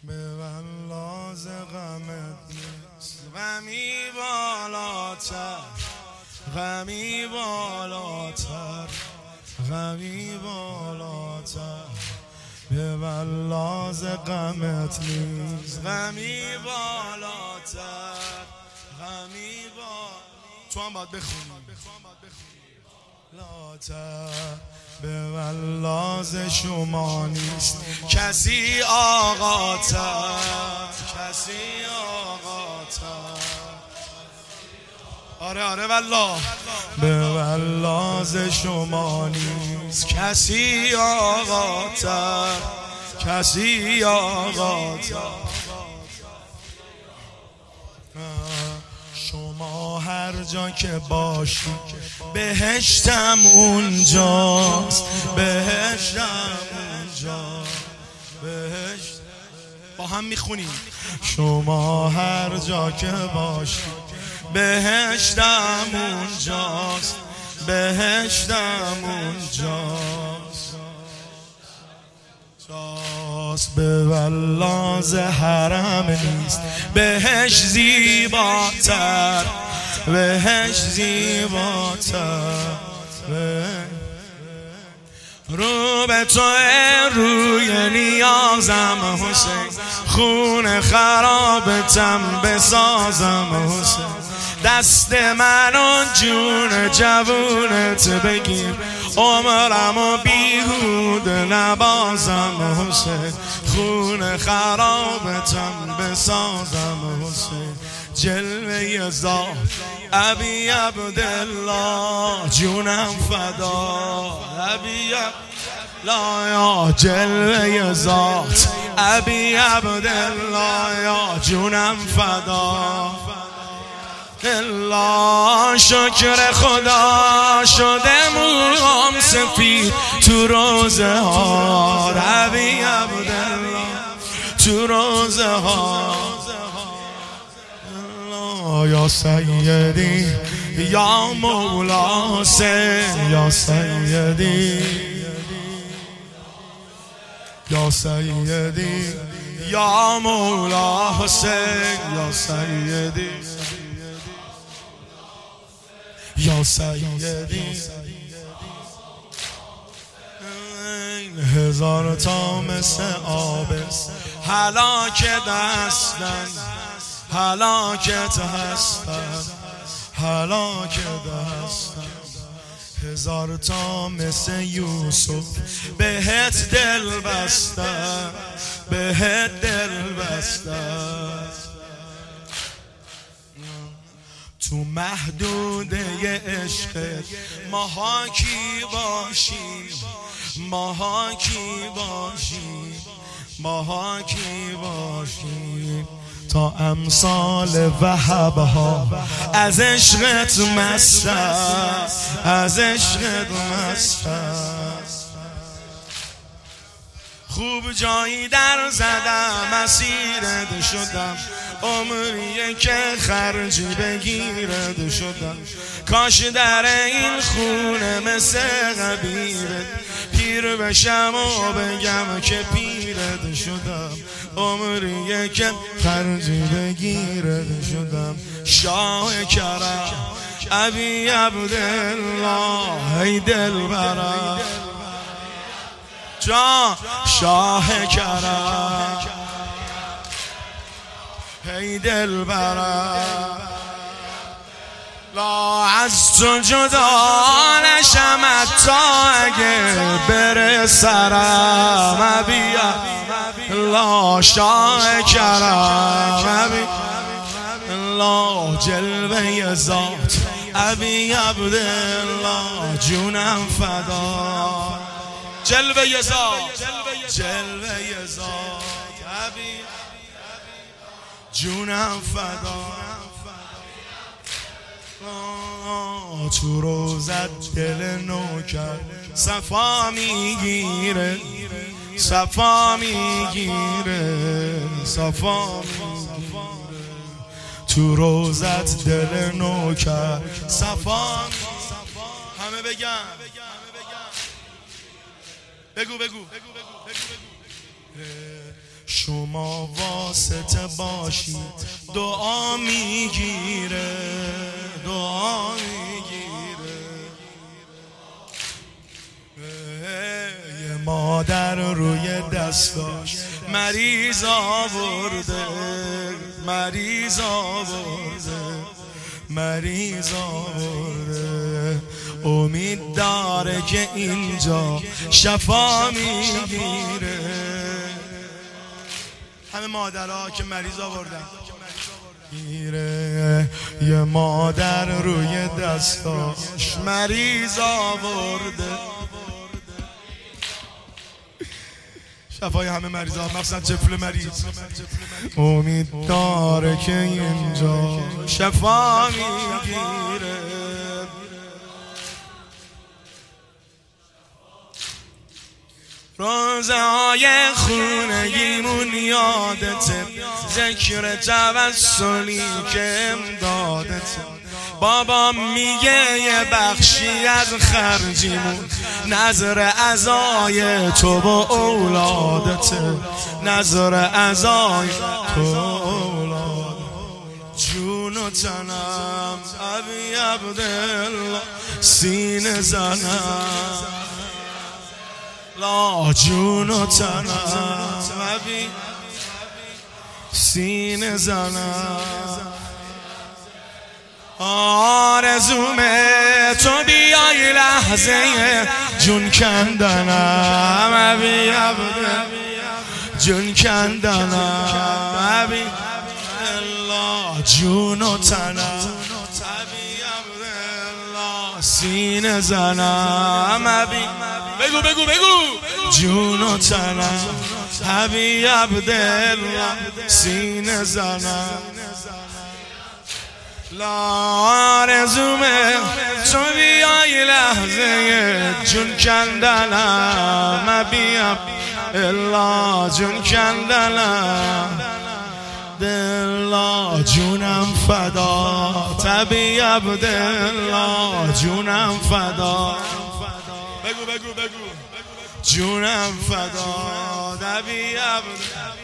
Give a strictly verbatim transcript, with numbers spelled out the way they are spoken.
به ولاز غمت نیست غمی بالاتر، غمی بالاتر، غمی بالاتر. به ولاز غمت نیست غمی بالاتر، غمی بالاتر. تو هم باید بخونی لاتر. به ولاز شما نیست کسی آقاتر، کسی آقاتر. آره آره والله. به ولاز شما نیست کسی آقاتر، کسی آقاتر. شما هر جا که باشی بهشتم اونجاست، بهشتم اونجاست، بهشت. با هم میخونیم. شما هر جا که باشی بهشتم اونجاست، بهشتم اونجاست. جاست به ولاز حرم نیست بهش زیباتر، بهش زیباتر. رو به تو روی نیازم حسین، خون خرابتم بسازم حسین. دست من و جون جوونت بگیر، عمرم و بیهوده نبازم حسین. خون خرابتم بسازم حسین. جلوه ذات ابی عبدالله جونم فدا، ابی عبدالله یا جلوه ذات ابی عبدالله یا جونم فدا. الله شکر خدا شده موام سفید تو روزه ها، ابی عبدالله تو روزه ها. یا سیدی یا مولا حسین، یا سیدی یا سیدی یا مولا حسین، یا سیدی یا سیدی. هزار تا مثل آبست هلاک دستن، هلاکت هستن، هلاکت هستن. هزار تا مثل یوسف بهت دل بستن، بهت دل بستن. تو محدوده عشقت ماها کی باشیم، ماها کی باشیم، ماها کی باشیم. تا امثال وهبها از عشقت مستم، از عشقت مستم. خوب جایی در زدم اسیرت شدم، عمریه که خرجی بگیرد شدم. کاش در این خونه مثل غبیرت پیر بشم و بگم که پیرت شدم. عمریه که خرجی بگیرد شدم. شاه کرم ابی عبدالله ای دلبرم جان، شاه کرم ای دلبرم. لا از تو جدا نشم حتی اگه بره سرم، ابی لا شاه کرم ابی لا جلوه ذات ابی عبدالله جونم فدا. جلوه ذات جلوه ذات ابی جونم فدا. تو روزت دل نوکر صفا میگیره، صفا میگیره، صفا میگیره. تو روزت دل نوکر صفا. همه بگم بگو بگو شما واسطه باشی دعا میگیره دعا میگیره. یه مادر روی دستاش مریض آورده مریض آورده مریض آورده، امید داره که اینجا شفا میگیره. همه مادرها که مریض آوردن گیره، یه مادر روی دستاش مریض آورده، شفای همه مریض ها مخصوصا طفل مریض، امید داره که اینجا شفا میگیره. روزهای خونگیمون یادته، ذکر توسلی که امدادته، بابا میگه یه بخشی از خرجیمون نظر عزای تو با اولادته، نظر عزای تو اولاد. جون و تنم ابی عبدالله سینه زنم، لا جون و تنم ابی سینه زنم، آرزومه تو بیای لحظه جون کندنم ابی عبدالله، جون کندنم ابی الله، جون و تنم ابی عبدالله سینه زنم ابی، بگو بگو بگو، جون و تنم ابی عبدالله سینه زنم، لا آرزومه تو بیای لحظه جون کندنم ابی عبدالله، جون کندنم دلا، جونم فدا ابی عبدالله، جونم فدا، بگو بگو بگو، جونم فدا ابی عبدالله.